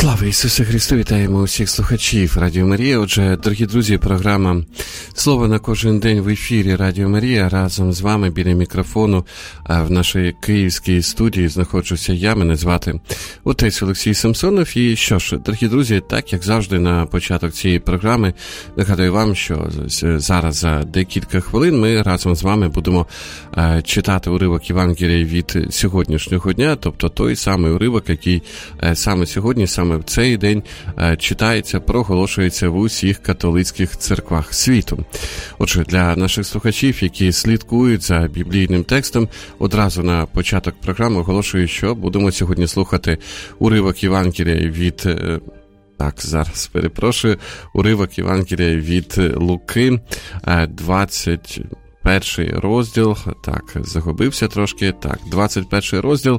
Слава Ісусу Христу! Вітаємо усіх слухачів Радіо Марія. Отже, дорогі друзі, програма «Слово на кожен день» в ефірі Радіо Марія. Разом з вами біля мікрофону в нашій київській студії знаходжуся я, мене звати отець Олексій Самсонов. І що ж, дорогі друзі, так як завжди на початок цієї програми нагадую вам, що зараз за декілька хвилин ми разом з вами будемо читати уривок Євангелія від сьогоднішнього дня, тобто той самий уривок, який саме сьогодні, саме в цей день читається, проголошується в усіх католицьких церквах світу. Отже, для наших слухачів, які слідкують за біблійним текстом, одразу на початок програми оголошую, що будемо сьогодні слухати уривок Євангелія від... уривок Євангелія від Луки, 21 розділ, загубився трошки, 21 розділ,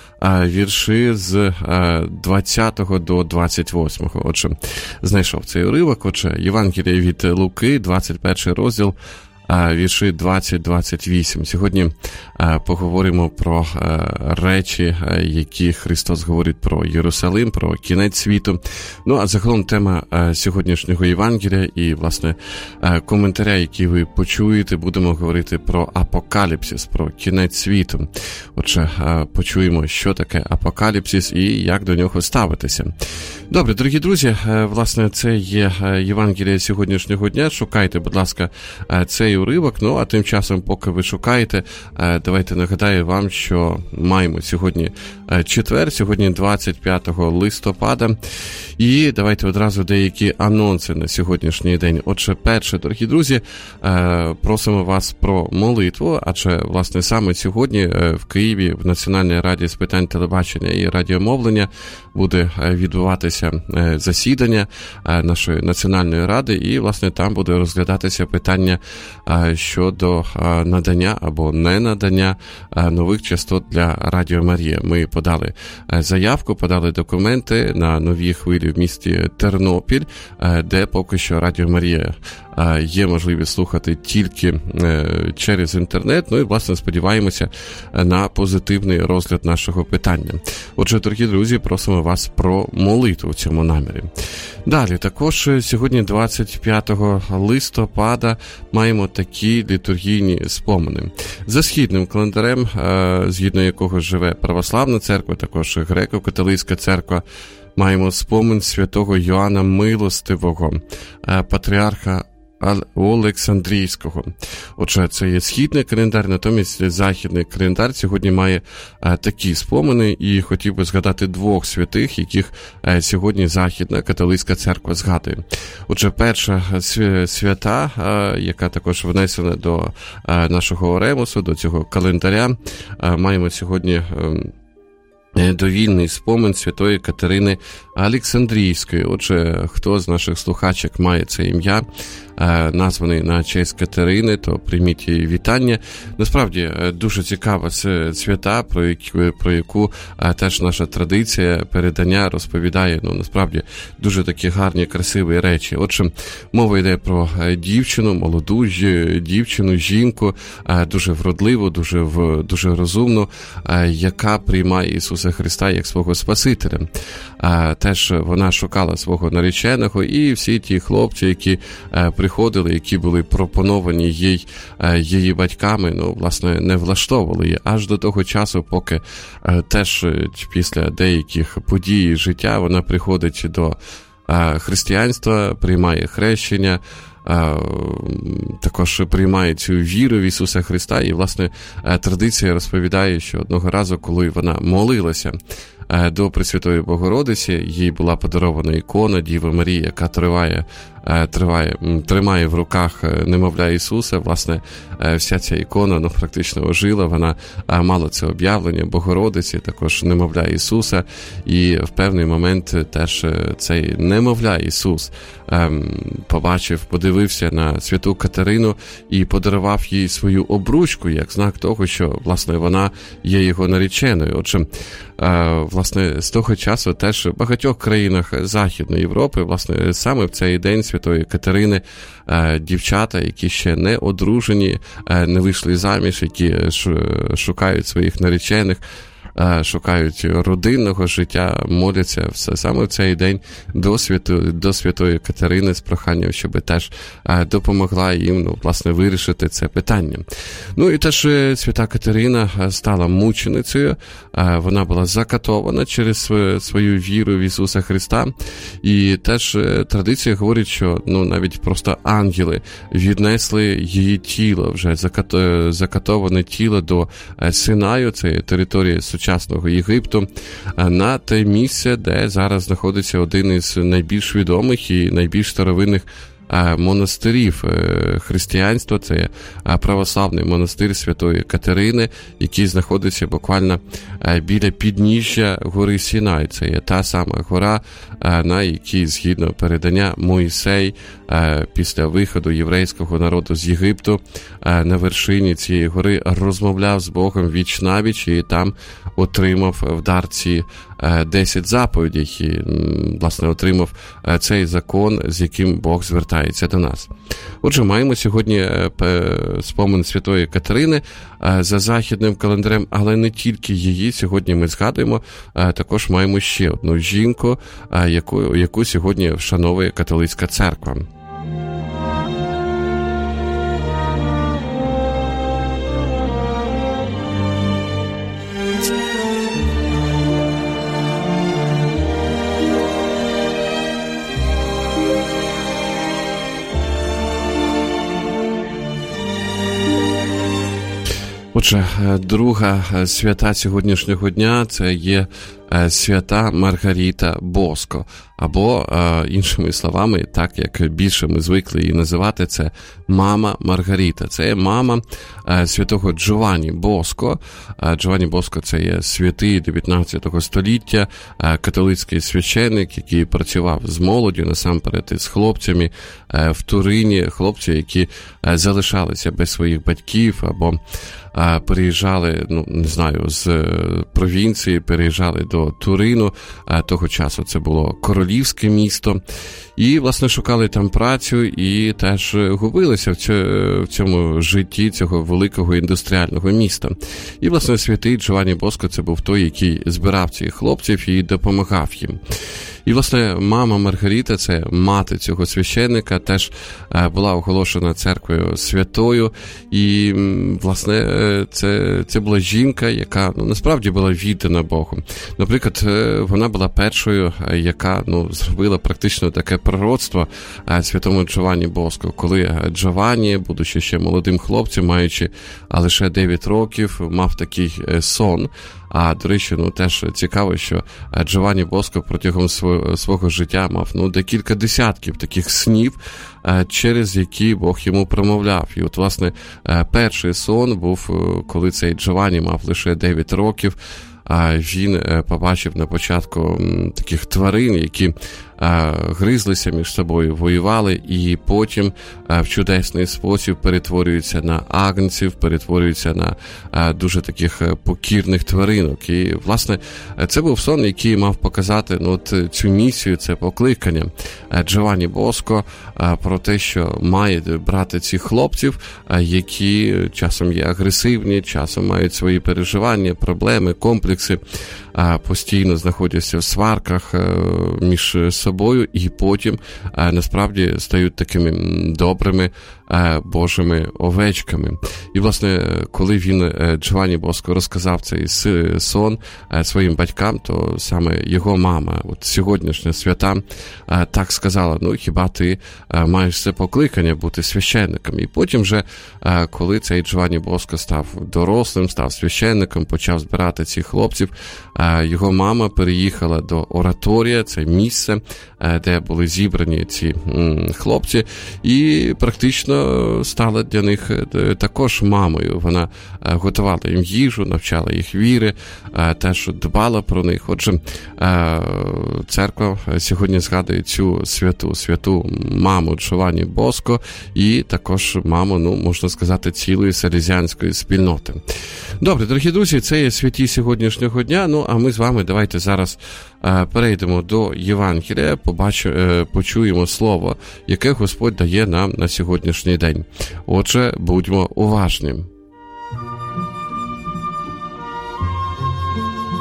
вірші з 20 до 28. Отже, знайшов цей уривок. Отже, Євангелія від Луки, 21 розділ, вірші 20-28. Сьогодні поговоримо про речі, які Христос говорить про Єрусалим, про кінець світу. Ну, а загалом тема сьогоднішнього Євангелія і, власне, коментаря, які ви почуєте, будемо говорити про апокаліпсис, про кінець світу. Отже, почуємо, що таке апокаліпсис і як до нього ставитися. Добре, дорогі друзі, власне, це є Євангелія сьогоднішнього дня. Шукайте, будь ласка, цей уривок. Ну, а тим часом, поки ви шукаєте, давайте нагадаю вам, що маємо сьогодні четвер, сьогодні 25 листопада. І давайте одразу деякі анонси на сьогоднішній день. Отже, перше, дорогі друзі, просимо вас про молитву, адже, власне, саме сьогодні в Києві в Національній раді з питань телебачення і радіомовлення буде відбуватися засідання нашої Національної ради, і, власне, там буде розглядатися питання щодо надання або не надання нових частот для Радіо Марія. Ми подали заявку, подали документи на нові хвилі в місті Тернопіль, де поки що Радіо Марія є можливість слухати тільки через інтернет. Ну і, власне, сподіваємося на позитивний розгляд нашого питання. Отже, дорогі друзі, просимо вас про молитву в цьому намірі. Далі, також сьогодні 25 листопада маємо такі літургійні спомини. За східним календарем, згідно якого живе Православна церква, також Греко-католицька церква, маємо спомин святого Йоанна Милостивого, патріарха Олександрійського. Отже, це є східний календар, натомість західний календар сьогодні має такі спомини, і хотів би згадати двох святих, яких сьогодні Західна католицька церква згадує. Отже, перша свята, яка також внесена до нашого Оремусу, до цього календаря, маємо сьогодні довільний спомин святої Катерини Олександрійської. Отже, хто з наших слухачок має це ім'я, названий на честь Катерини, то прийміть її вітання. Насправді, дуже цікава свята, про яку теж наша традиція передання розповідає, насправді, дуже такі гарні, красиві речі. Отже, мова йде про дівчину, молоду дівчину, жінку, дуже вродливу, дуже розумну, яка приймає Ісуса Христа як свого Спасителя. Теж вона шукала свого нареченого, і всі ті хлопці, які приходили, які були пропоновані її батьками, власне, не влаштовували її. Аж до того часу, поки теж після деяких подій життя вона приходить до християнства, приймає хрещення, також приймає цю віру в Ісуса Христа. І, власне, традиція розповідає, що одного разу, коли вона молилася до Пресвятої Богородиці, їй була подарована ікона Діви Марії, яка тримає в руках немовля Ісуса. Власне, вся ця ікона практично ожила, вона мала це об'явлення Богородиці, також немовля Ісуса, і в певний момент теж цей немовля Ісус подивився на святу Катерину і подарував їй свою обручку, як знак того, що, власне, вона є його нареченою. Отже, власне, з того часу теж в багатьох країнах Західної Європи, власне, саме в цей день Святої Катерини дівчата, які ще не одружені, не вийшли заміж, які шукають своїх наречених, шукають родинного життя, моляться саме в цей день до святої Катерини з проханням, щоб теж допомогла їм, власне, вирішити це питання. Ну і теж свята Катерина стала мученицею, вона була закатована через свою віру в Ісуса Христа, і теж традиція говорить, що навіть просто ангели віднесли її тіло, вже закатоване тіло до Синаю, це територія сучасного Єгипту, на те місце, де зараз знаходиться один із найбільш відомих і найбільш старовинних монастирів християнства. Це православний монастир Святої Катерини, який знаходиться буквально біля підніжжя гори Сінай. Це є та сама гора, на якій, згідно передання, Мойсей після виходу єврейського народу з Єгипту на вершині цієї гори розмовляв з Богом віч-навіч і там отримав в дарці 10 заповідей і, власне, отримав цей закон, з яким Бог звертається до нас. Отже, маємо сьогодні спомин Святої Катерини за західним календарем, але не тільки її сьогодні ми згадуємо, також маємо ще одну жінку, яку сьогодні вшановує католицька церква. Отже, друга свята сьогоднішнього дня – це є свята Маргарита Боско, або, іншими словами, так як більше ми звикли її називати, це мама Маргарита. Це мама святого Джованні Боско. Джованні Боско – це є святий 19 століття, католицький священник, який працював з молоддю, насамперед з хлопцями в Турині, хлопці, які залишалися без своїх батьків або переїжджали, з провінції, переїжджали до Турину, того часу це було королівське місто, і, власне, шукали там працю і теж губилися в цьому житті цього великого індустріального міста. І, власне, святий Джованні Боско – це був той, який збирав цих хлопців і допомагав їм. І, власне, мама Маргарита, це мати цього священника, теж була оголошена церквою святою. І, власне, це була жінка, яка, насправді була віддана Богу. Наприклад, вона була першою, яка, зробила практично таке пророцтво святому Джованні Боско, коли Джованні, будучи ще молодим хлопцем, маючи лише 9 років, мав такий сон. А, до речі, теж цікаво, що Джованні Боско протягом свого життя мав декілька десятків таких снів, через які Бог йому промовляв. І от, власне, перший сон був, коли цей Джованні мав лише 9 років, він побачив на початку таких тварин, які гризлися між собою, воювали, і потім в чудесний спосіб перетворюються на агнців, перетворюються на дуже таких покірних тваринок. І, власне, це був сон, який мав показати цю місію, це покликання Джованні Боско про те, що має брати цих хлопців, які часом є агресивні, часом мають свої переживання, проблеми, комплекси, постійно знаходяться в сварках між собою і потім насправді стають такими добрими Божими овечками. І, власне, коли Джованні Боско розказав цей сон своїм батькам, то саме його мама, от сьогоднішня свята, так сказала: хіба ти маєш це покликання бути священником? І потім вже, коли цей Джованні Боско став дорослим, став священником, почав збирати цих хлопців, його мама переїхала до ораторія, це місце, де були зібрані ці хлопці, і практично стала для них також мамою. Вона готувала їм їжу, навчала їх віри, теж дбала про них. Отже, церква сьогодні згадує цю святу маму Джованні Боско і також маму, можна сказати, цілої селезіанської спільноти. Добре, дорогі друзі, це є святі сьогоднішнього дня, а ми з вами давайте зараз перейдемо до Євангелія, почуємо слово, яке Господь дає нам на сьогоднішній день. Отже, будьмо уважні.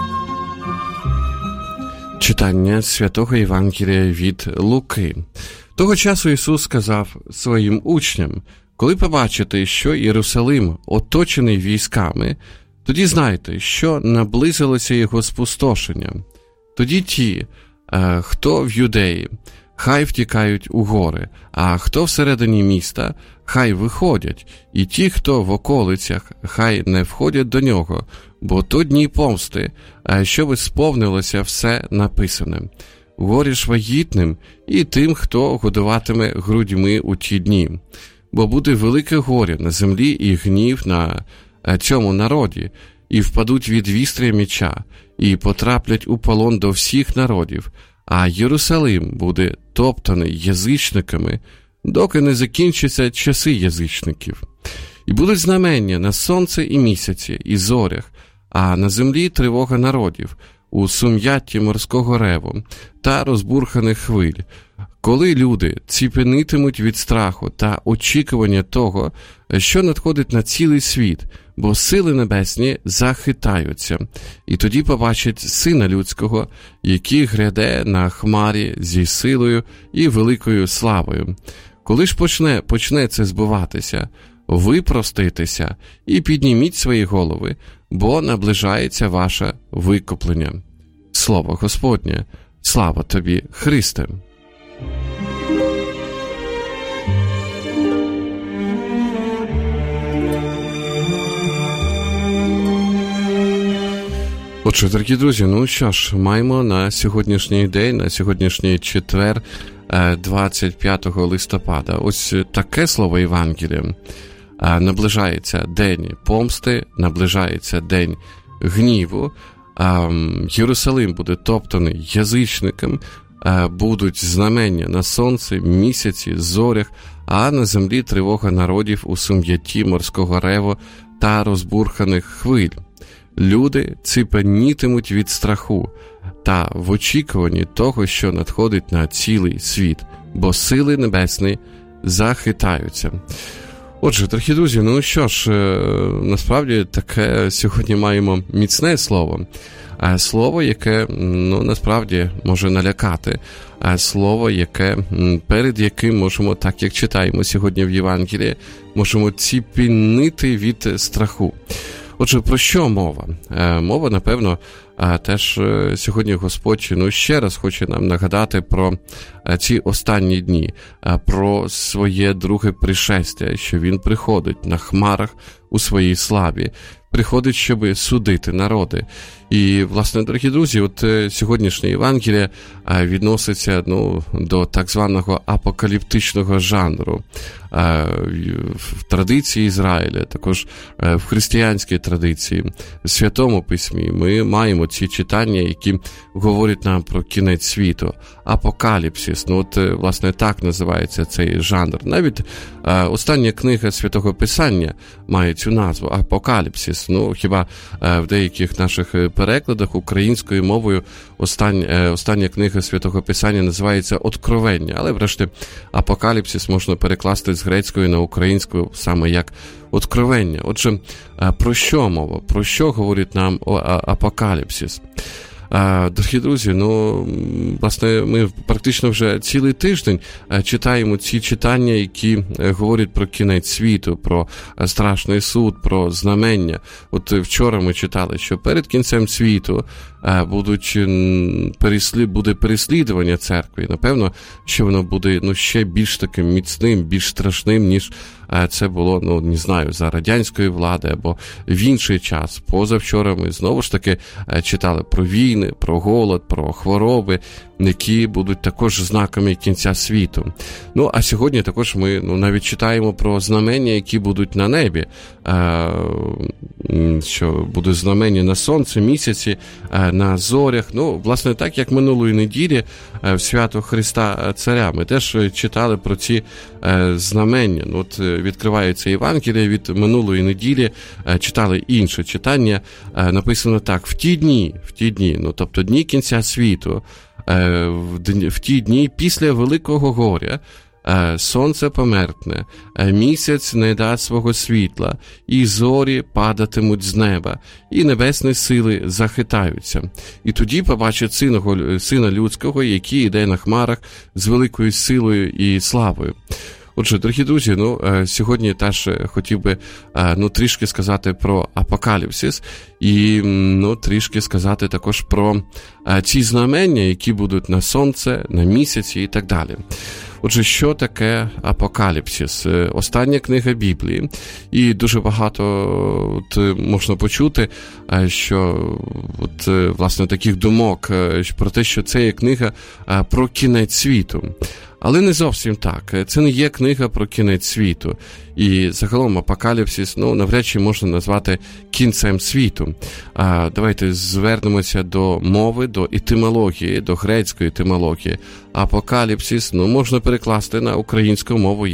Читання Святого Євангелія від Луки. Того часу Ісус сказав своїм учням: «Коли побачите, що Єрусалим оточений військами, тоді знайте, що наблизилося його спустошення. Тоді ті, хто в Юдеї, хай втікають у гори, а хто всередині міста, хай виходять, і ті, хто в околицях, хай не входять до нього, бо то дні помсти, щоб сповнилося все написане. Горі ж вагітним і тим, хто годуватиме грудьми у ті дні. Бо буде велике горе на землі і гнів на цьому народі, і впадуть від вістря меча, і потраплять у полон до всіх народів, а Єрусалим буде топтаний язичниками, доки не закінчаться часи язичників. І будуть знамення на сонце і місяці, і зорях, а на землі тривога народів, у сум'ятті морського реву та розбурханих хвиль, коли люди ціпенітимуть від страху та очікування того, що надходить на цілий світ, бо сили небесні захитаються, і тоді побачать Сина Людського, який гряде на хмарі зі силою і великою славою. Коли ж почне це збуватися, ви проститеся і підніміть свої голови, бо наближається ваше викуплення». Слово Господнє. Слава тобі, Христе! Отже, дорогі друзі, ну що ж, маємо на сьогоднішній день, на сьогоднішній четвер, 25 листопада. Ось таке слово Євангелія. Наближається день помсти, наближається день гніву, Єрусалим буде топтаний язичникам, будуть знамення на сонці, місяці, зорях, а на землі тривога народів у сум'ятті морського реву та розбурханих хвиль. Люди ціпенітимуть від страху та в очікуванні того, що надходить на цілий світ, бо сили небесні захитаються. Отже, дорогі друзі, ну що ж, насправді таке сьогодні маємо міцне слово. Слово, яке, ну, насправді може налякати. Слово, перед яким можемо, так як читаємо сьогодні в Євангелії, можемо ціпеніти від страху. Отже, про що мова? Мова, напевно, теж сьогодні Господь, ну, ще раз хоче нам нагадати про ці останні дні, про своє друге пришестя, що Він приходить на хмарах у своїй славі, приходить, щоб судити народи. І, власне, дорогі друзі, от сьогоднішнє Євангеліє відноситься, ну, до так званого апокаліптичного жанру. В традиції Ізраїля, також в християнській традиції, в Святому Письмі ми маємо ці читання, які говорять нам про кінець світу. Апокаліпсис, ну от, власне, так називається цей жанр. Навіть остання книга Святого Писання має цю назву Апокаліпсис. Ну, хіба в деяких наших перекладах українською мовою остання книга Святого Писання називається «Откровення», але, врешті, Апокаліпсис можна перекласти з грецької на українську саме як «Откровення». Отже, про що мова? Про що говорить нам Апокаліпсис? Дорогі друзі, ну, власне, ми практично вже цілий тиждень читаємо ці читання, які говорять про кінець світу, про страшний суд, про знамення. От вчора ми читали, що перед кінцем світу буде переслідування церкви. І, напевно, що воно буде, ну, ще більш таким міцним, більш страшним, ніж це було, ну, не знаю, за радянської влади або в інший час. Позавчора ми знову ж таки читали про війни, про голод, про хвороби, які будуть також знаками кінця світу. Ну, а сьогодні також ми, ну, навіть читаємо про знамення, які будуть на небі, що будуть знамення на сонці, місяці, на зорях. Ну, власне, так, як минулої неділі в свято Христа Царя ми теж читали про ці знамення. Ну, от відкривається Євангеліє від минулої неділі, читали інше читання, написано так: в ті дні, ну, тобто дні кінця світу, в ті дні після Великого горя сонце померкне, місяць не дасть свого світла, і зорі падатимуть з неба, і небесні сили захитаються. І тоді побачить Сина Людського, який йде на хмарах з великою силою і славою. Отже, дорогі друзі, сьогодні теж хотів би трішки сказати про апокаліпсис і трішки сказати також про ці знамення, які будуть на сонце, на місяці і так далі. Отже, що таке апокаліпсис? Остання книга Біблії. І дуже багато можна почути, що власне таких думок про те, що це є книга про кінець світу. Але не зовсім так. Це не є книга про кінець світу. І загалом апокаліпсис, навряд чи можна назвати кінцем світу. Давайте звернемося до мови, до етимології, до грецької етимології. Апокаліпсис, можна перекласти на українську мову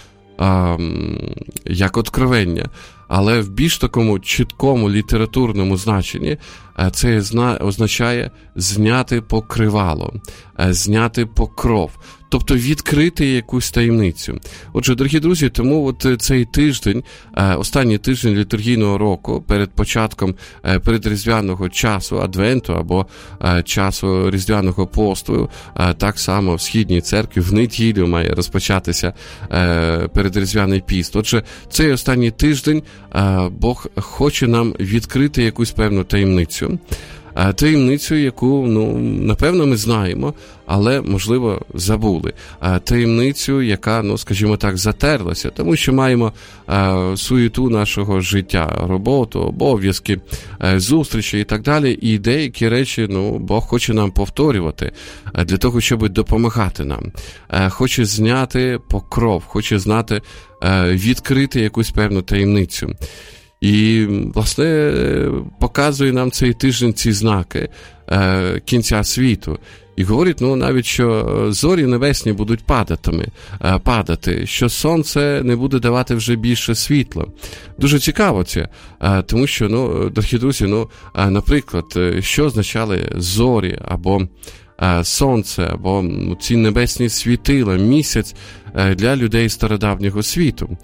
як откровення. Але в більш такому чіткому літературному значенні це означає зняти покривало, зняти покров, тобто відкрити якусь таємницю. Отже, дорогі друзі, тому цей тиждень, останній тиждень літургійного року, перед початком передріздвяного часу, адвенту або часу різдвяного посту, так само в Східній церкві в неділю має розпочатися передріздвяний піст. Отже, цей останній тиждень Бог хоче нам відкрити якусь певну таємницю. Таємницю, яку, напевно, ми знаємо, але, можливо, забули. Таємницю, яка, скажімо так, затерлася, тому що маємо суєту нашого життя, роботу, обов'язки, зустрічі і так далі. І деякі речі, Бог хоче нам повторювати для того, щоб допомагати нам. Хоче зняти покров, хоче відкрити якусь певну таємницю. І, власне, показує нам цей тиждень ці знаки кінця світу. І говорить, навіть, що зорі небесні будуть падати, що сонце не буде давати вже більше світла. Дуже цікаво це, тому що, дорогі друзі, наприклад, що означали зорі або сонце, або ці небесні світила, місяць для людей стародавнього світу,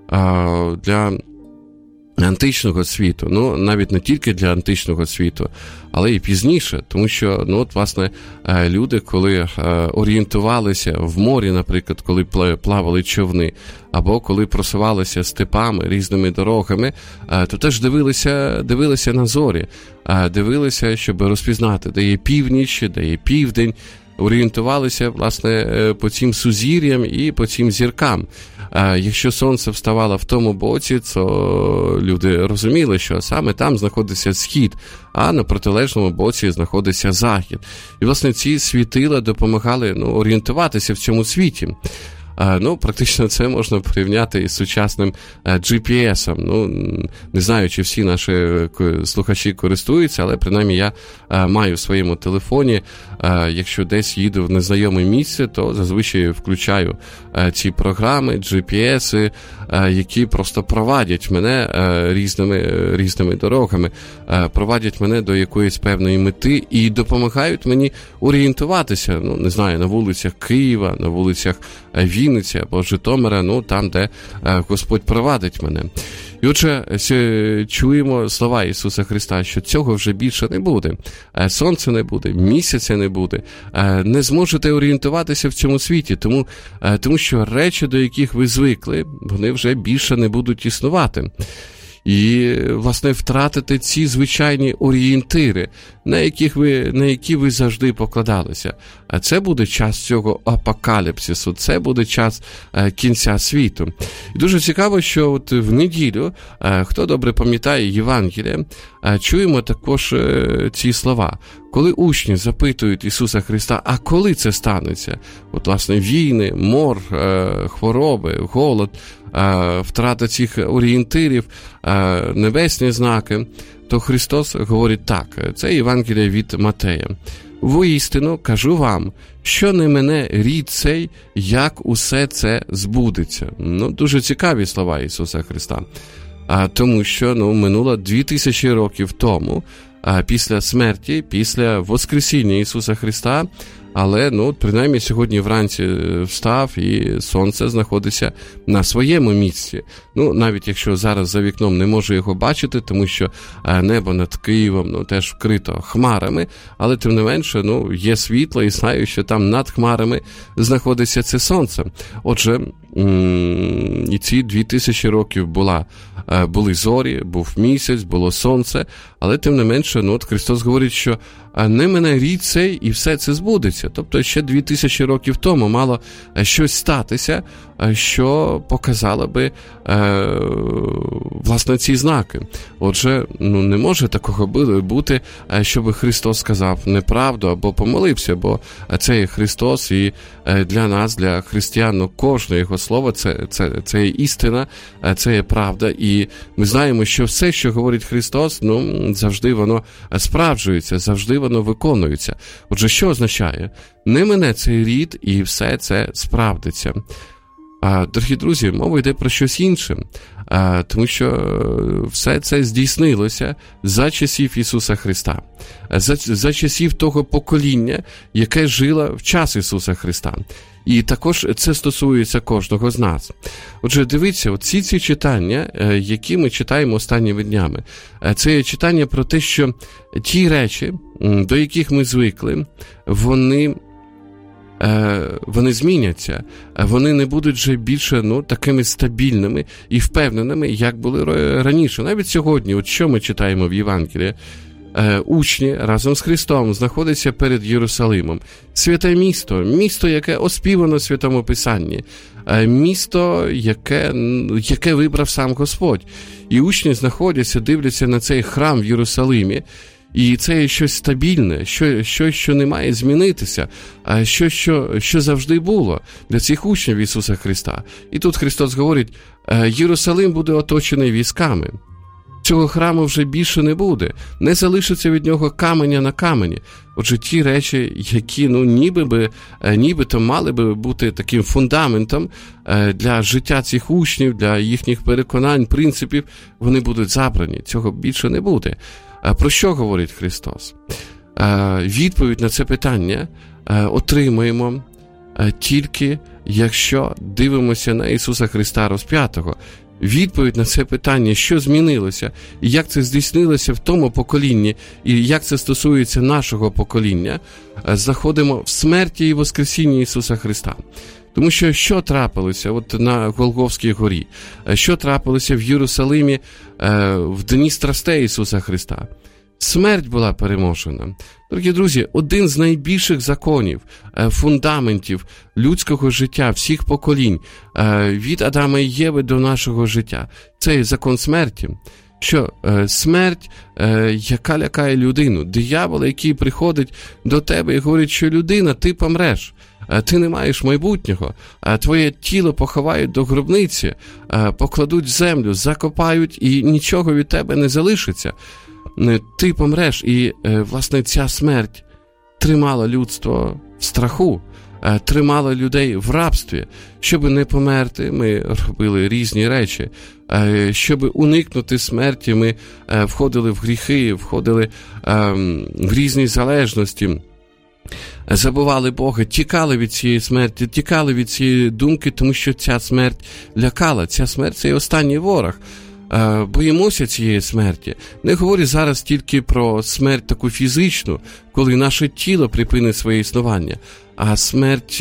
для античного світу, навіть не тільки для античного світу, але і пізніше, тому що, власне, люди, коли орієнтувалися в морі, наприклад, коли плавали човни, або коли просувалися степами, різними дорогами, то теж дивилися на зорі, дивилися, щоб розпізнати, де є північ, де є південь, орієнтувалися, власне, по цим сузір'ям і по цим зіркам. Якщо сонце вставало в тому боці, то люди розуміли, що саме там знаходиться схід, а на протилежному боці знаходиться захід. І, власне, ці світила допомагали орієнтуватися в цьому світі. Практично це можна порівняти із сучасним GPS-ом. Не знаю, чи всі наші слухачі користуються, але принаймні я маю в своєму телефоні, якщо десь їду в незнайоме місце, то зазвичай включаю ці програми, GPS, які просто провадять мене різними дорогами, провадять мене до якоїсь певної мети і допомагають мені орієнтуватися, не знаю, на вулицях Києва, на вулицях Вінниці або Житомира, там, де Господь провадить мене. І отже, чуємо слова Ісуса Христа, що цього вже більше не буде. Сонця не буде, місяця не буде. Не зможете орієнтуватися в цьому світі, тому що речі, до яких ви звикли, вони вже більше не будуть існувати. І, власне, втратити ці звичайні орієнтири, на які ви завжди покладалися. А це буде час цього апокаліпсису, це буде час кінця світу. І дуже цікаво, що в неділю, хто добре пам'ятає Євангеліє, чуємо також ці слова. Коли учні запитують Ісуса Христа, а коли це станеться? Власне, війни, мор, хвороби, голод, втрата цих орієнтирів, небесні знаки, то Христос говорить так. Це Євангеліє від Матея. «Воістину, кажу вам, що не мине рід цей, як усе це збудеться». Дуже цікаві слова Ісуса Христа. Тому що минуло 2000 років тому, після смерті, після воскресіння Ісуса Христа. Але, принаймні, сьогодні вранці встав, і сонце знаходиться на своєму місці. Навіть якщо зараз за вікном не можу його бачити, тому що небо над Києвом теж вкрито хмарами, але, тим не менше, є світло, і знаю, що там над хмарами знаходиться це сонце. Отже, і ці 2000 років були зорі, був місяць, було сонце, але, тим не менше, Христос говорить, що не мине рік цей, і все це збудеться. Тобто ще 2000 років тому мало щось статися, що показало би, власне, ці знаки. Отже, не може такого бути, щоб Христос сказав неправду або помилився, бо це є Христос, і для нас, для християн, кожне його слово це є істина, це є правда, і ми знаємо, що все, що говорить Христос, завжди воно справджується, завжди воно виконується. Отже, що означає? Не мине цей рід, і все це справдиться. Дорогі друзі, мова йде про щось інше, тому що все це здійснилося за часів Ісуса Христа, за часів того покоління, яке жило в час Ісуса Христа. І також це стосується кожного з нас. Отже, дивіться, ці читання, які ми читаємо останніми днями, це є читання про те, що ті речі, до яких ми звикли, вони зміняться, вони не будуть вже більше такими стабільними і впевненими, як були раніше. Навіть сьогодні, от що ми читаємо в Євангелії, учні разом з Христом знаходяться перед Єрусалимом. Святе місто, яке оспівано в Святому Писанні, місто, яке вибрав сам Господь. І учні знаходяться, дивляться на цей храм в Єрусалимі, і це є щось стабільне, щось, що не має змінитися, а щось, що завжди було для цих учнів Ісуса Христа. І тут Христос говорить, Єрусалим буде оточений військами. Цього храму вже більше не буде. Не залишиться від нього каменя на камені. Отже, ті речі, які нібито мали би бути таким фундаментом для життя цих учнів, для їхніх переконань, принципів, вони будуть забрані. Цього більше не буде. Про що говорить Христос? Відповідь на це питання отримуємо тільки, якщо дивимося на Ісуса Христа розп'ятого. Відповідь на це питання, що змінилося, і як це здійснилося в тому поколінні, і як це стосується нашого покоління, знаходимо в смерті і воскресінні Ісуса Христа. Тому що трапилося на Голгофській горі? Що трапилося в Єрусалимі в дні страстей Ісуса Христа? Смерть була переможена. Дорогі друзі, один з найбільших законів, фундаментів людського життя, всіх поколінь, від Адама і Єви до нашого життя, це є закон смерті. Що смерть, яка лякає людину, диявол, який приходить до тебе і говорить, що людина, ти помреш. Ти не маєш майбутнього, твоє тіло поховають до гробниці, покладуть в землю, закопають і нічого від тебе не залишиться. Ти помреш, і, власне, ця смерть тримала людство в страху, тримала людей в рабстві. Щоб не померти, ми робили різні речі. Щоб уникнути смерті, ми входили в гріхи, входили в різні залежності, забували Бога, тікали від цієї смерті, тікали від цієї думки, тому що ця смерть лякала. Ця смерть – це останній ворог. Боїмося цієї смерті. Не говорю зараз тільки про смерть таку фізичну, коли наше тіло припинить своє існування, а смерть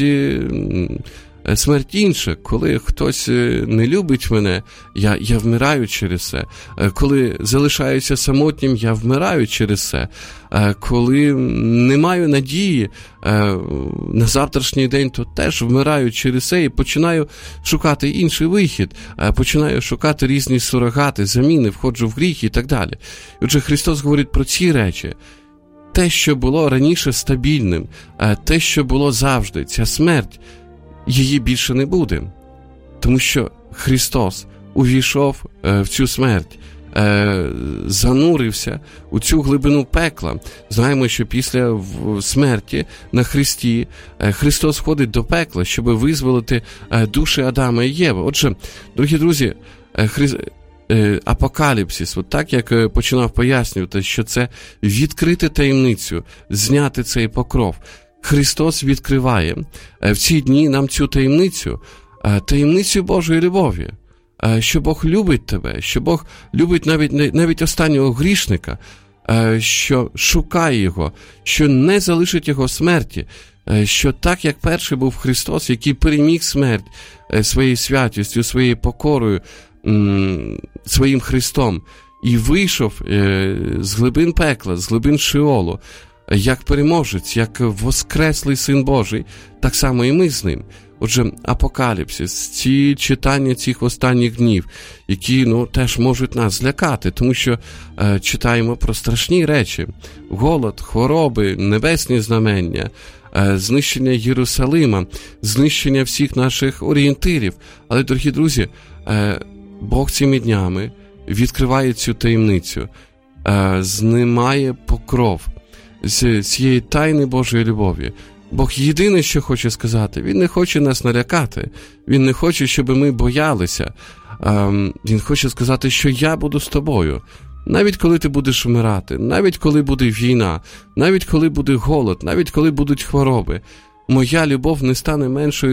інша, коли хтось не любить мене, я вмираю через це. Коли залишаюся самотнім, я вмираю через це. Коли не маю надії на завтрашній день, то теж вмираю через це і починаю шукати інший вихід, починаю шукати різні сурогати, заміни, входжу в гріх і так далі. Отже, Христос говорить про ці речі. Те, що було раніше стабільним, те, що було завжди, ця смерть, її більше не буде. Тому що Христос увійшов в цю смерть, занурився у цю глибину пекла. Знаємо, що після смерті на Христі Христос входить до пекла, щоб визволити душі Адама і Єви. Отже, дорогі друзі, апокаліпсис, от так, як починав пояснювати, що це відкрити таємницю, зняти цей покров. Христос відкриває в ці дні нам цю таємницю Божої любові, що Бог любить тебе, що Бог любить навіть останнього грішника, що шукає його, що не залишить його смерті, що так, як перший був Христос, який переміг смерть своєю святістю, своєю покорою, своїм Христом, і вийшов з глибин пекла, з глибин Шеолу, як переможець, як воскреслий Син Божий, так само і ми з ним. Отже, апокаліпсис, ці читання цих останніх днів, які, теж можуть нас злякати, тому що читаємо про страшні речі: голод, хвороби, небесні знамення, знищення Єрусалима, знищення всіх наших орієнтирів. Але, дорогі друзі, Бог цими днями відкриває цю таємницю, знімає покров з цієї тайни Божої любові. Бог єдине, що хоче сказати, Він не хоче нас налякати, Він не хоче, щоб ми боялися. Він хоче сказати, що я буду з тобою. Навіть коли ти будеш вмирати, навіть коли буде війна, навіть коли буде голод, навіть коли будуть хвороби, моя любов не стане меншою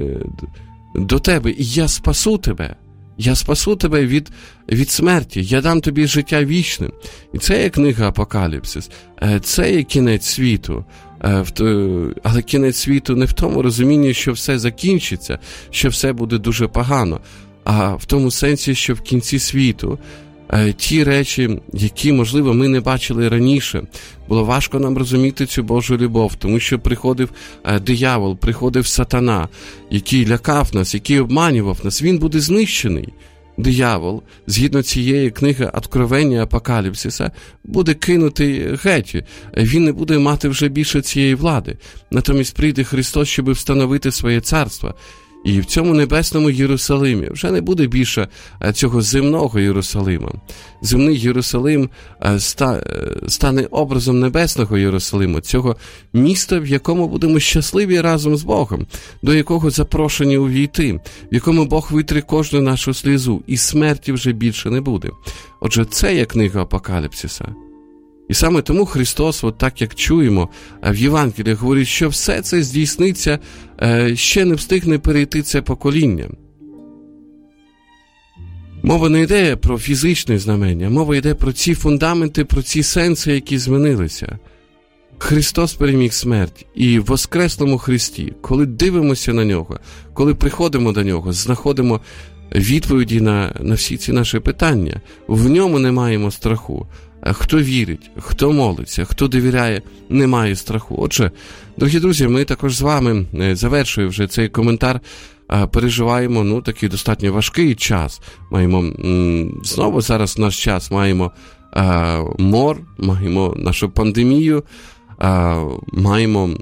до тебе, і я спасу тебе. Я спасу тебе від смерті, я дам тобі життя вічне. І це є книга Апокаліпсис, це є кінець світу. Але кінець світу не в тому розумінні, що все закінчиться, що все буде дуже погано, а в тому сенсі, що в кінці світу ті речі, які, можливо, ми не бачили раніше, було важко нам розуміти цю Божу любов, тому що приходив диявол, приходив сатана, який лякав нас, який обманював нас, він буде знищений. Диявол, згідно цієї книги Откровення Апокаліпсиса, буде кинутий геть. Він не буде мати вже більше цієї влади. Натомість прийде Христос, щоб встановити своє царство. І в цьому небесному Єрусалимі вже не буде більше цього земного Єрусалима. Земний Єрусалим стане образом небесного Єрусалиму, цього міста, в якому будемо щасливі разом з Богом, до якого запрошені увійти, в якому Бог витре кожну нашу слізу, і смерті вже більше не буде. Отже, це є книга Апокаліпсиса. І саме тому Христос, от так як чуємо в Євангелії, говорить, що все це здійсниться, ще не встигне перейти це покоління. Мова не йде про фізичне знамення, мова йде про ці фундаменти, про ці сенси, які змінилися. Христос переміг смерть, і в воскреслому Христі, коли дивимося на Нього, коли приходимо до Нього, знаходимо відповіді на всі ці наші питання, в Ньому не маємо страху. Хто вірить, хто молиться, хто довіряє, не має страху. Отже, дорогі друзі, ми також з вами, завершуємо вже цей коментар, переживаємо, такий достатньо важкий час. Маємо, знову зараз наш час, маємо мор, маємо нашу пандемію, маємо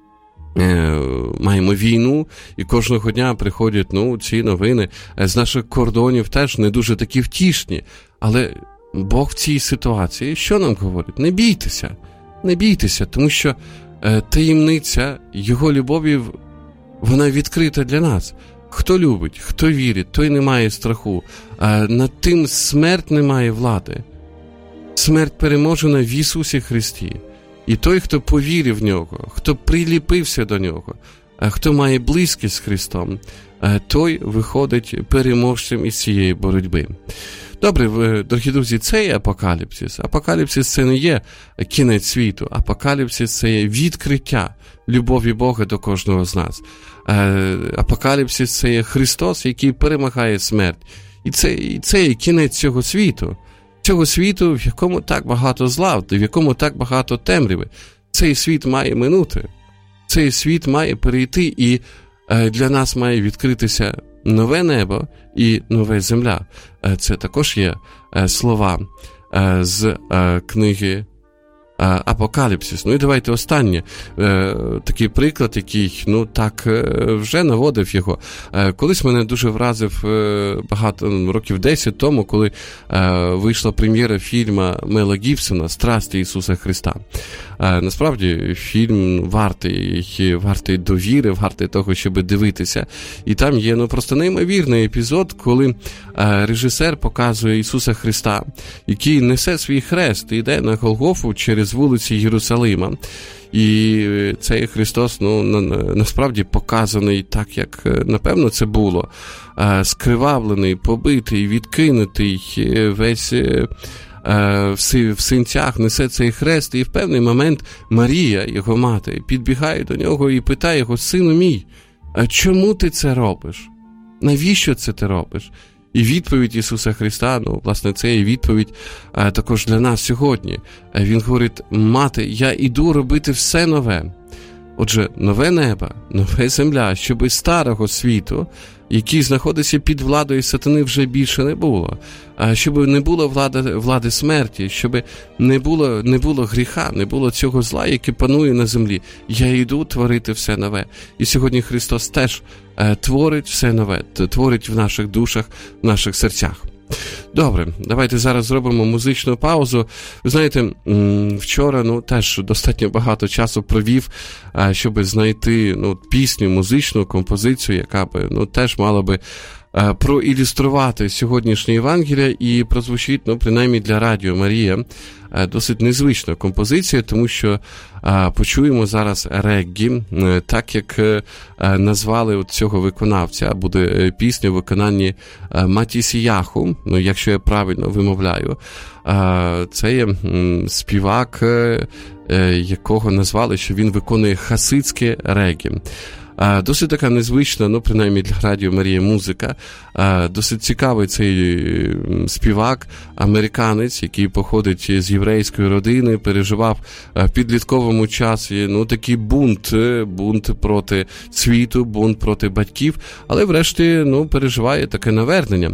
війну, і кожного дня приходять, ці новини з наших кордонів, теж не дуже такі втішні, але Бог в цій ситуації, що нам говорить? Не бійтеся, тому що таємниця Його любові, вона відкрита для нас. Хто любить, хто вірить, той не має страху. Над тим смерть не має влади. Смерть переможена в Ісусі Христі. І той, хто повірив в Нього, хто приліпився до Нього, хто має близькість з Христом, той виходить переможцем із цієї боротьби. Добре, дорогі друзі, це є апокаліпсис. Апокаліпсис – це не є кінець світу. Апокаліпсис – це є відкриття любові Бога до кожного з нас. Апокаліпсис – це є Христос, який перемагає смерть. І це є кінець цього світу. Цього світу, в якому так багато зла, в якому так багато темряви. Цей світ має минути. Цей світ має перейти, і для нас має відкритися нове небо і нова земля. Це також є слова з книги Апокаліпсис. І давайте останнє. Такий приклад, який, вже наводив його. Колись мене дуже вразив багато років 10 тому, коли вийшла прем'єра фільму Мела Гібсона «Страсті Ісуса Христа». Насправді, фільм вартий довіри, вартий того, щоб дивитися. І там є, просто неймовірний епізод, коли режисер показує Ісуса Христа, який несе свій хрест і йде на Голгофу через вулиці Єрусалима. І цей Христос, насправді показаний так, як, напевно, це було. Скривавлений, побитий, відкинутий, весь в синцях несе цей хрест. І в певний момент Марія, його мати, підбігає до нього і питає його: «Сину мій, а чому ти це робиш? Навіщо це ти робиш?» І відповідь Ісуса Христа, власне, це і відповідь також для нас сьогодні. Він говорить: «Мати, я іду робити все нове». Отже, нове небо, нова земля, щоб старого світу, який знаходиться під владою сатани, вже більше не було. Щоб не було влади смерті, щоб не було гріха, не було цього зла, яке панує на землі. Я йду творити все нове. І сьогодні Христос теж творить все нове, творить в наших душах, в наших серцях. Добре, давайте зараз зробимо музичну паузу. Ви знаєте, вчора теж достатньо багато часу провів, щоб знайти пісню, музичну композицію, яка би теж мала би проілюструвати сьогоднішнє Євангеліє і прозвучить, принаймні для Радіо Марія, досить незвична композиція, тому що почуємо зараз реггі, так як назвали цього виконавця. Буде пісня в виконанні Матісіяху, якщо я правильно вимовляю. Це є співак, якого назвали, що він виконує хасидське реггі. Досить така незвична, принаймні для Радіо Марія, музика. Досить цікавий цей співак, американець, який походить з єврейської родини, переживав в підлітковому часі такий бунт проти світу, бунт проти батьків, але врешті переживає таке навернення.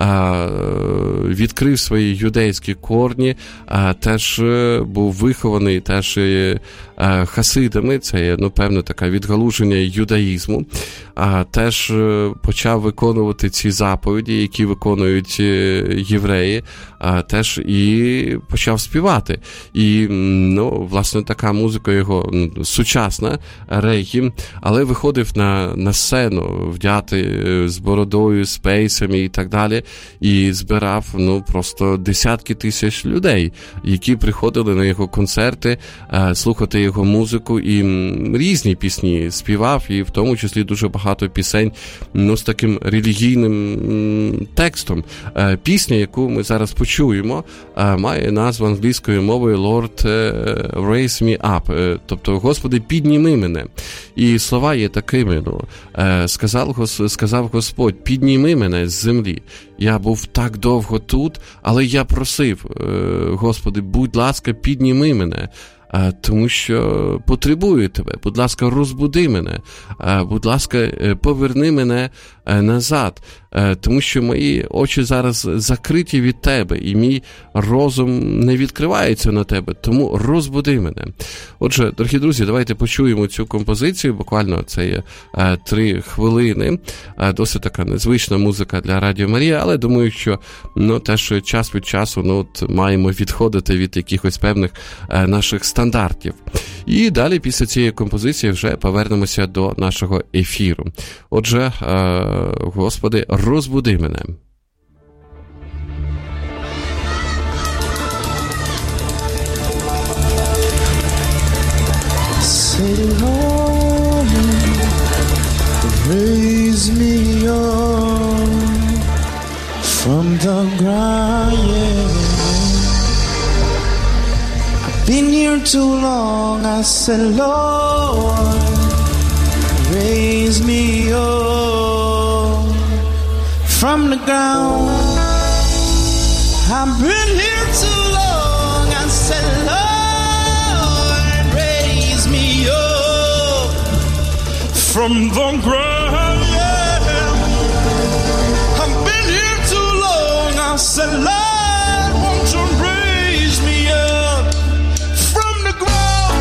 Відкрив свої юдейські корні, теж був вихований теж хасидами, це є, певне, таке відгалуження юдаїзму, теж почав виконувати ці заповіді, які виконують євреї, теж і почав співати. І, власне, така музика його сучасна, реггі, але виходив на сцену, вдятий з бородою, з пейсами і так далі, і збирав, просто десятки тисяч людей, які приходили на його концерти, слухати його музику, і різні пісні співав, і в тому числі дуже багато пісень, з таким релігійним текстом. Пісня, яку ми зараз почуємо, має назву англійською мовою «Lord, raise me up», тобто «Господи, підніми мене». І слова є такими, сказав Господь: «Підніми мене з землі. Я був так довго тут, але я просив, Господи, будь ласка, підніми мене, тому що потребую тебе. Будь ласка, розбуди мене. Будь ласка, поверни мене назад, тому що мої очі зараз закриті від тебе, і мій розум не відкривається на тебе, тому розбуди мене». Отже, дорогі друзі, давайте почуємо цю композицію, буквально це є 3 хвилини, досить така незвична музика для Радіо Марія, але думаю, що теж час від часу маємо відходити від якихось певних наших стандартів. І далі, після цієї композиції, вже повернемося до нашого ефіру. Отже, Господи, розбуди мене. Raise me up from the ground. I've been here too long. I said, Lord, raise me up from the ground. I've been here too long. I said, Lord, raise me up from the ground. Yeah. I've been here too long. I said, Lord, won't you raise me up from the ground?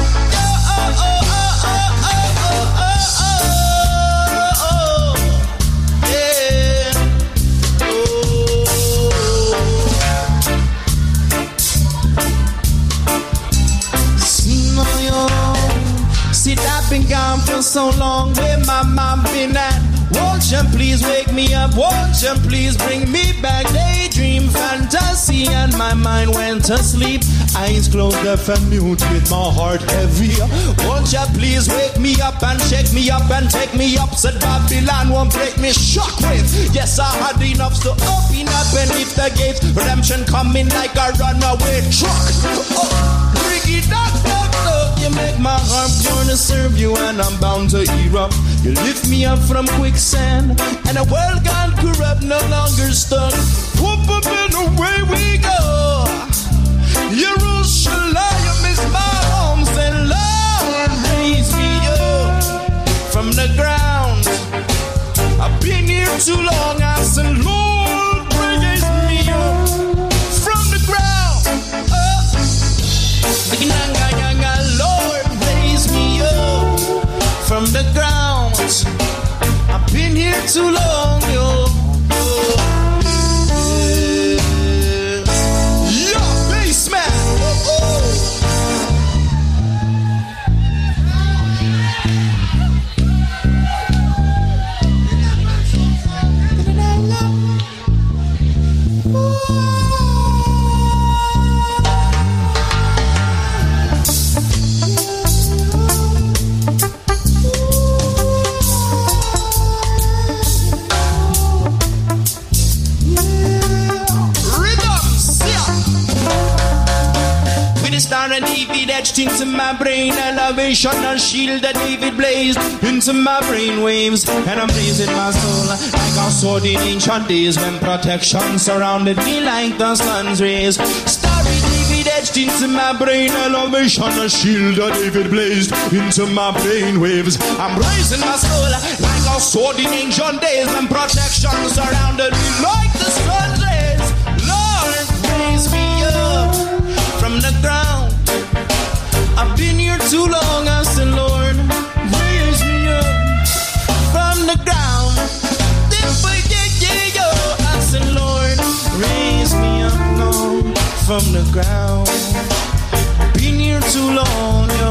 gone for so long, where my mom been at? Won't you please wake me up? Won't you please bring me back? Daydream, fantasy, and my mind went to sleep. Eyes closed, deaf and mute, with my heart heavy. Won't you please wake me up and shake me up and take me up? Said Babylon won't break me shockwave. Yes, I had enough to open up and lift the gates. Redemption coming like a runaway truck. Oh, bring it up, up, up. You make my heart pure to serve you, and I'm bound to erupt. You lift me up from quicksand, and a world gone corrupt, no longer stuck. Whoop up and away we go. Jerusalem is my home, and Lord, raise me up from the ground. I've been here too long, I said, Lord, raise me up from the ground. Lord, raise me up from the ground. I've been here too long, yo. Yo, bassman. And David etched into my brain, elevation and shield that David blazed into my brain waves, and I'm blazing my soul like a sword in ancient days when protection surrounded me like the sun's rays. Starry David etched into my brain, elevation and shield that David blazed into my brain waves. I'm raising my soul like a sword in ancient days when protection surrounded me like the sun's rays. Lord, raise me up from the ground. I've been here too long, I said, Lord, raise me up from the ground. I said, Lord, raise me up now from the ground. Been here too long, yo.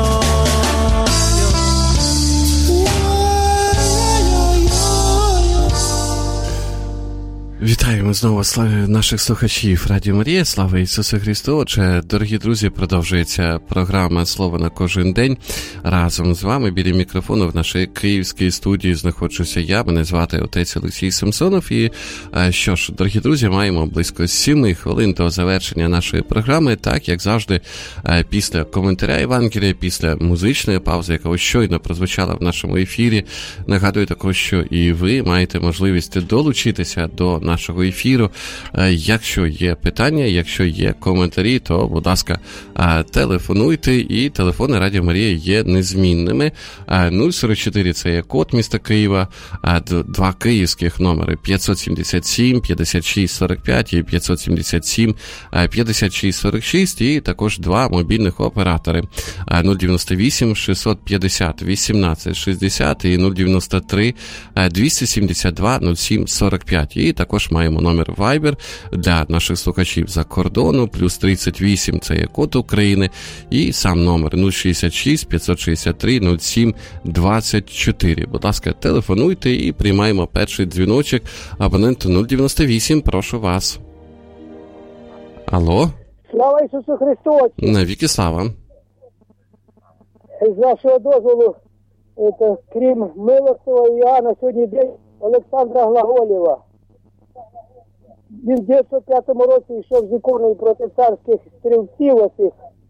Вітаємо знову наших слухачів Радіо Марія. Слава Ісусу Христу. Отже, дорогі друзі, продовжується програма «Слово на кожен день». Разом з вами біля мікрофону в нашій київській студії знаходжуся я. Мене звати отець Олексій Самсонов. І що ж, дорогі друзі, маємо близько 7 хвилин до завершення нашої програми. Так, як завжди, після коментаря Євангелія, після музичної паузи, яка ось щойно прозвучала в нашому ефірі, нагадую також, що і ви маєте можливість долучитися до нашого ефіру. Якщо є питання, якщо є коментарі, то, будь ласка, телефонуйте, і телефони Радіо Марія є незмінними. 044 – це є код міста Києва, 2 київських номери 577 56 45 і 577 56 46, і також 2 мобільних оператори 098 650 18 60 і 093 272 07 45. І також маємо номер Viber для наших слухачів за кордону, плюс 38 – це є код України, і сам номер 066 563 07 24. Будь ласка, телефонуйте і приймаємо перший дзвіночок. Абонент 098, прошу вас. Алло? Слава Ісусу Христу! Навіки слава! З вашого дозволу, крім милостивого Іоанна, сьогодні день Олександра Глаголєва. Він в 905 році йшов з іконою проти царських стрільців оцих.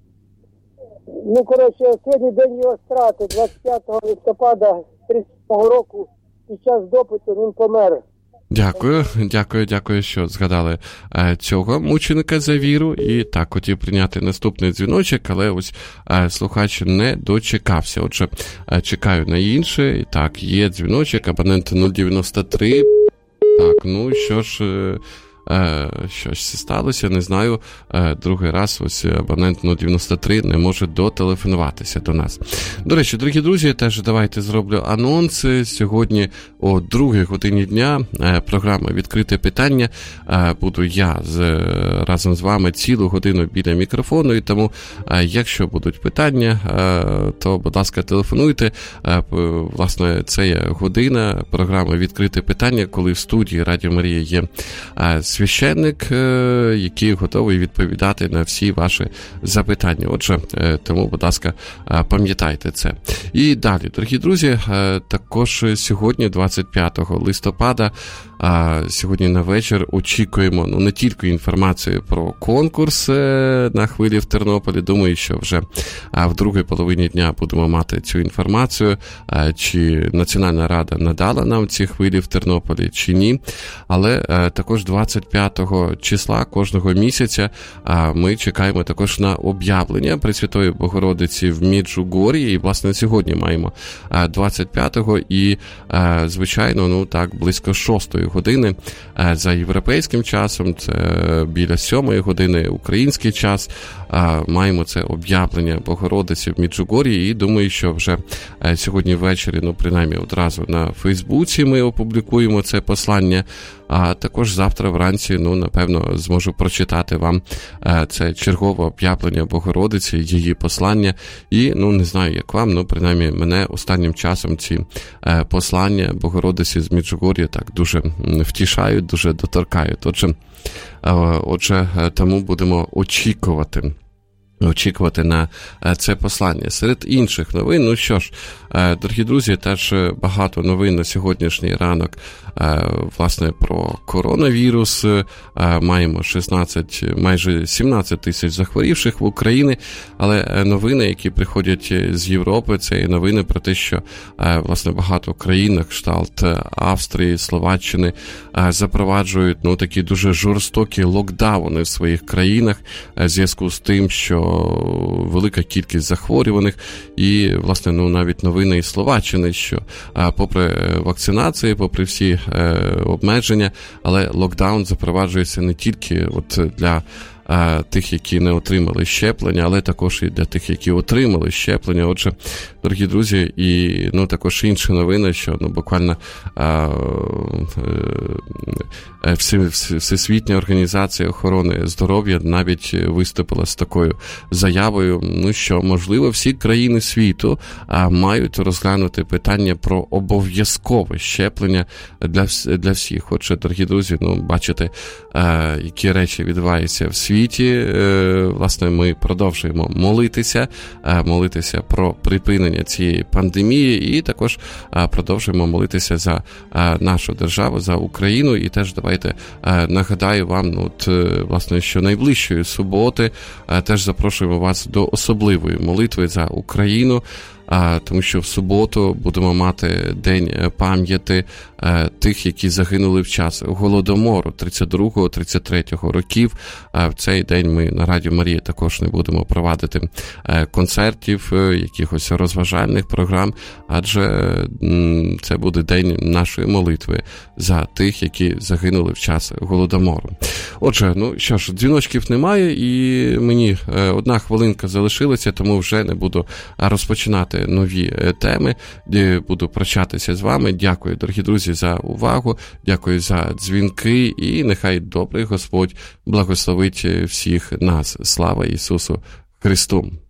Сьогодні день його страти, 25 листопада 30-го року, під час допиту він помер. Дякую, що згадали цього мученика за віру. І так, хотів прийняти наступний дзвіночок, але ось слухач не дочекався. Отже, чекаю на інший. Так, є дзвіночок, абонент 093. Так, ну що ж, щось сталося, не знаю, другий раз ось абонент 093 не може дотелефонуватися до нас. До речі, дорогі друзі, теж давайте зроблю анонси. Сьогодні о 2 годині дня програма «Відкрите питання». Буду я разом з вами цілу годину біля мікрофону, і тому, якщо будуть питання, то, будь ласка, телефонуйте. Власне, це є година програми «Відкрите питання», коли в студії Радіо Марія є священник, який готовий відповідати на всі ваші запитання. Отже, тому, будь ласка, пам'ятайте це. І далі, дорогі друзі, також сьогодні, 25 листопада, сьогодні на вечір очікуємо не тільки інформацію про конкурс на хвилі в Тернополі. Думаю, що вже в другій половині дня будемо мати цю інформацію, чи Національна рада надала нам ці хвилі в Тернополі, чи ні. Але також 25 числа кожного місяця ми чекаємо також на об'явлення Пресвятої Богородиці в Меджугор'ї. І, власне, сьогодні маємо 25-го і, звичайно, близько 6 години за європейським часом, це біля 7 години український час, маємо це об'явлення Богородиці в Меджугор'ї, і думаю, що вже сьогодні ввечері, принаймні одразу на Фейсбуці ми опублікуємо це послання, а також завтра вранці, напевно, зможу прочитати вам це чергове об'явлення Богородиці, її послання, і, не знаю, як вам, принаймні мене останнім часом ці послання Богородиці з Меджугор'я так дуже втішають, дуже доторкають. Отже, тому будемо очікувати на це послання. Серед інших новин, що ж, дорогі друзі, теж багато новин на сьогоднішній ранок, власне, про коронавірус. Маємо майже 17 тисяч захворівших в Україні, але новини, які приходять з Європи, це новини про те, що, власне, багато країн, кшталт Австрії, Словаччини, запроваджують, такі дуже жорстокі локдауни в своїх країнах в зв'язку з тим, що велика кількість захворюваних, і, власне, навіть новини із Словаччини, що попри вакцинації, попри всі обмеження, але локдаун запроваджується не тільки для тих, які не отримали щеплення, але також і для тих, які отримали щеплення. Отже, дорогі друзі, і також інші новини, що буквально Всесвітня організація охорони здоров'я навіть виступила з такою заявою, що, можливо, всі країни світу мають розглянути питання про обов'язкове щеплення для всіх. Отже, дорогі друзі, бачите, які речі відбуваються в світі. Власне, ми продовжуємо молитися про припинення цієї пандемії, і також продовжуємо молитися за нашу державу, за Україну. І теж давайте нагадаю вам, власне, що найближчої суботи теж запрошуємо вас до особливої молитви за Україну, тому що в суботу будемо мати День пам'яті тих, які загинули в час Голодомору 32-33 років. В цей день ми на Радіо Марія також не будемо провадити концертів, якихось розважальних програм, адже це буде день нашої молитви за тих, які загинули в час Голодомору. Отже, що ж, дзвіночків немає, і мені 1 хвилинка залишилася, тому вже не буду розпочинати нові теми, буду прощатися з вами. Дякую, дорогі друзі, за увагу, дякую за дзвінки, і нехай добрий Господь благословить всіх нас. Слава Ісусу Христу!